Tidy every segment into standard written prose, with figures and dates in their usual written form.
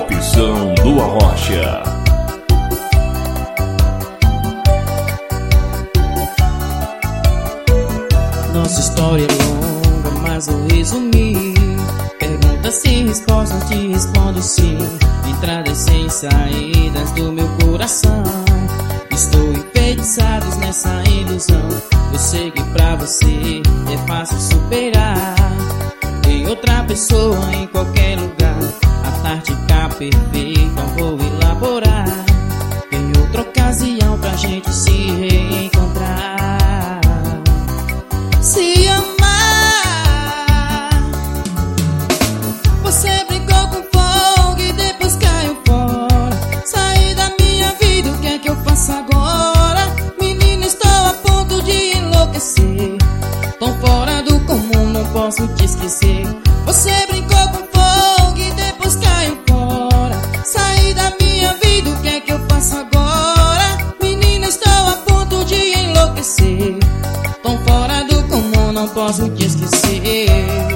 Popzão do Arrocha. Nossa história é longa, mas vou resumir. Perguntas e respostas, te respondo sim. Entradas sem saídas do meu coração. Estou enfeitiçado nessa ilusão. Eu sei que pra você é fácil superar. Tem outra pessoa em qualquer lugar. A tática perfeita vou elaborar. Tem outra ocasião pra gente se reencontrar. Se amar. Você brincou com fogo e depois caiu fora. Saí da minha vida, o que é que eu faço agora? Menina, estou a ponto de enlouquecer. Tão fora do comum, não posso te esquecer. Você brincou com fogo e depois caiu fora. Saí da minha vida, o que é que eu faço agora? Menina, estou a ponto de enlouquecer. Tão fora do comum, não posso te esquecer.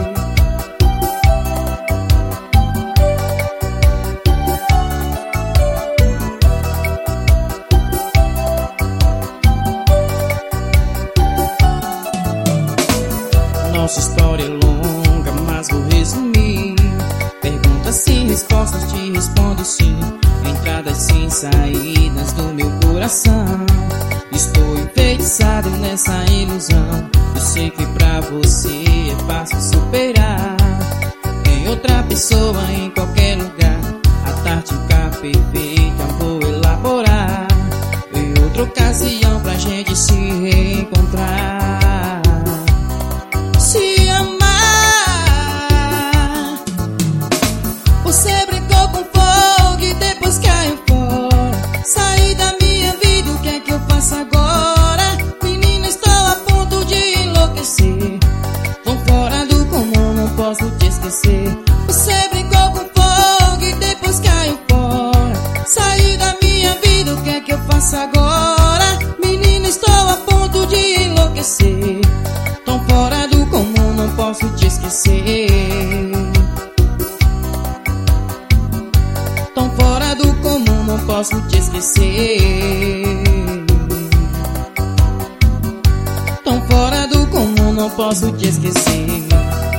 Nossa história é longa, mas vou resumir. Perguntas e respostas, te respondo sim. Entradas sem saídas do meu coração. Estou enfeitiçado nessa ilusão. Eu sei que pra você é fácil superar. Tem outra pessoa em qualquer lugar. A tática perfeita vou elaborar. Tem outra ocasião pra gente se reencontrar. Se amar. Você brincou com fogo e depois caiu fora. Saí da minha vida, o que é que eu faço agora? Menina, estou a ponto de enlouquecer. Tão fora do comum, não posso te esquecer. Você brincou com fogo e depois caiu fora. Saí da minha vida, o que é que eu faço agora? Menina, estou a ponto de enlouquecer. Tão fora do comum, não posso te esquecer. Tão fora do comum, não posso te esquecer. Tão fora do comum, não posso te esquecer.